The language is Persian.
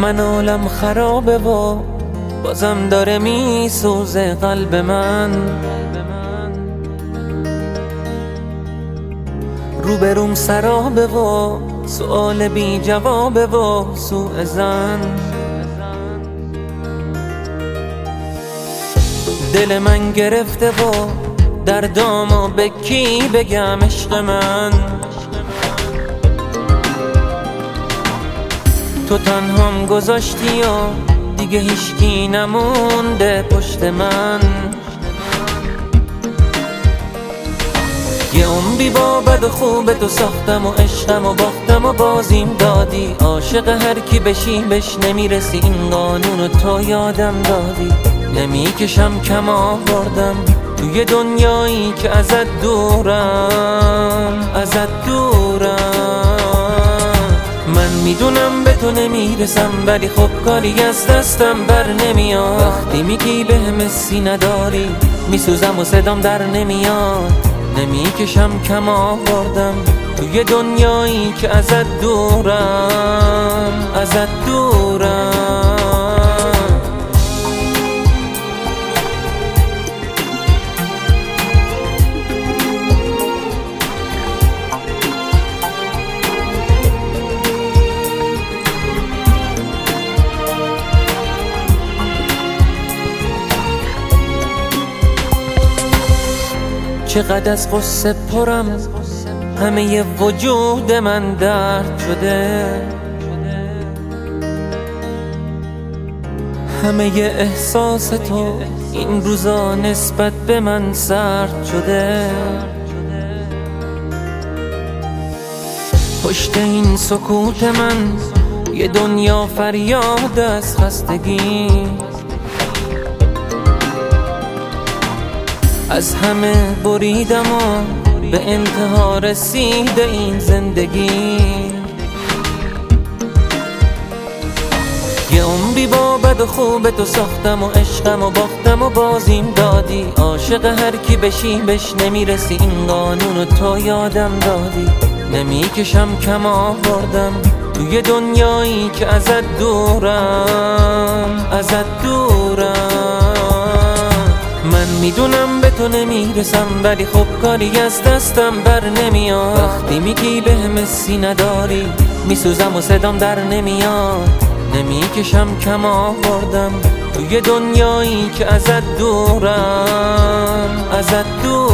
من عالم خرابه و بازم داره میسوزه قلب من. روبروم سرابه و سؤال بی جوابه و سوء ظن. دل من گرفته و دردامو به کی بگم عشق من. تو تنهام گذاشتی و دیگه هیچکی نمونده پشت من. یه عمری با بد و خوب تو ساختم و عشقم و باختم و بازیم دادی. عاشق هر کی بشی بهش نمیرسی، این قانون تو یادم دادی. نمیکشم کم آوردم توی دنیایی که ازت دورم، ازت دورم. من میدونم به تو نمیرسم ولی خب کاری از دستم بر نمیاد. وقتی میگی بهم حسی نداری میسوزم و صدام در نمیاد. نمیکشم کم آوردم توی دنیایی که ازت دورم، ازت دورم. چقدر از غصه پرم، همه وجود من درد شده. همه احساس تو این روزا نسبت به من سرد شده. پشت این سکوت من یه دنیا فریاد از خستگی. از همه بریدم و به انتها رسیده این زندگی. یه عمری با بد و خوب تو ساختم و عشقم و باختم و بازیم دادی. عاشق هر کی بشی بهش نمیرسی، این قانون تو یادم دادی. نمیکشم کم آوردم توی دنیایی که ازت دورم، ازت دورم. من میدونم به تو نمیرسم ولی خب کاری از دستم بر نمیاد. وقتی میگی بهم حسی نداری میسوزم و صدام در نمیاد. نمیکشم کم آوردم توی دنیایی که ازت دورم، ازت دورم.